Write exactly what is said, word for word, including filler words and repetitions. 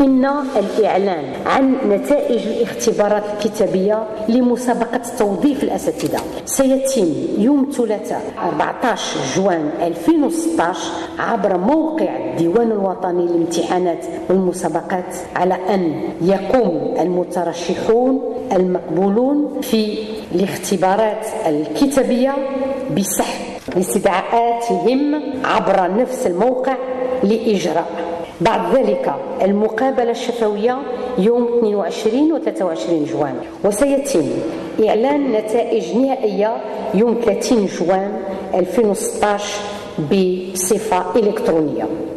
إن الإعلان عن نتائج الاختبارات الكتابية لمسابقة توظيف الأساتذة سيتم يوم الثلاثاء أربعة عشر جوان ألفين وستة عشر عبر موقع الديوان الوطني للامتحانات والمسابقات، على أن يقوم المترشحون المقبولون في الاختبارات الكتابية بسحب استدعاءاتهم عبر نفس الموقع لإجراء. بعد ذلك المقابلة الشفوية يوم اثنين وعشرين و ثلاثة وعشرين جوان، وسيتم إعلان نتائج نهائية يوم ثلاثين جوان ألفين وستة عشر بصفة إلكترونية.